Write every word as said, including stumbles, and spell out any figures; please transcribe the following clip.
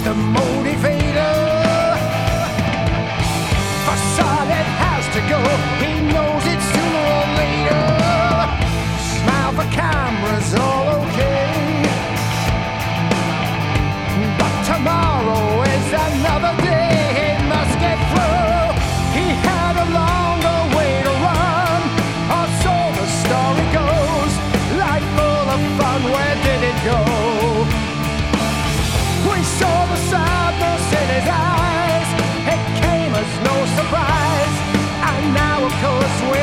the motivator. Facade has to go, he knows it's sooner or later. Smile for cameras, all okay. But tomorrow is another day, he must get through. He had a longer way to run, or so the story goes. Life full of fun, where did it go? We saw the sadness in his eyes, it came as no surprise. And now of course